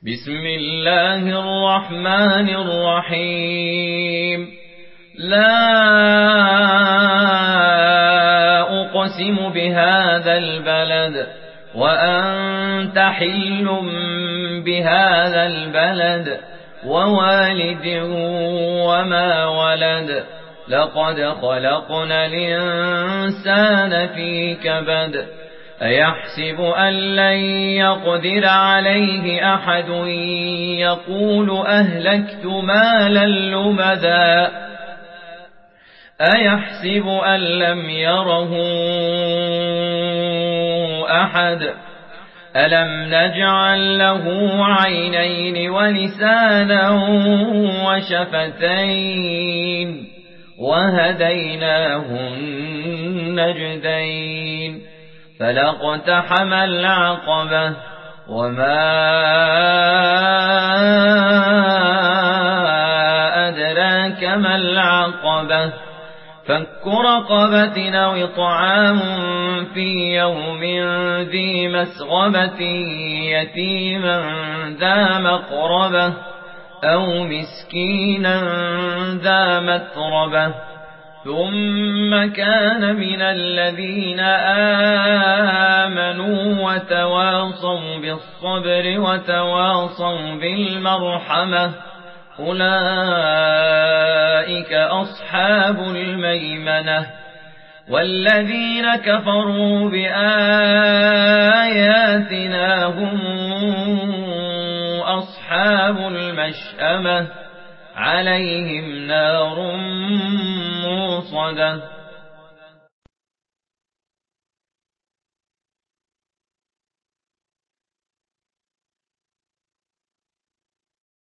بسم الله الرحمن الرحيم. لا أقسم بهذا البلد وأنت حل بهذا البلد ووالد وما ولد. لقد خلقنا الإنسان في كبد. أيحسب أن لن يقدر عليه أحد يقول أهلكت مالا لبدا أيحسب أن لم يره أحد ألم نجعل له عينين ولسانا وشفتين وهديناه النجدين فلاقتحم العقبة وما أدراك ما العقبة فك رقبة أو إطعام في يوم ذي مسغبة يتيما ذا مقربة أو مسكينا ذا متربة ثم كان من الذين آمنوا وتواصوا بالصبر وتواصوا بالمرحمة أولئك أصحاب الميمنة. والذين كفروا بآياتنا هم أصحاب المشأمة عليهم نار موصدة.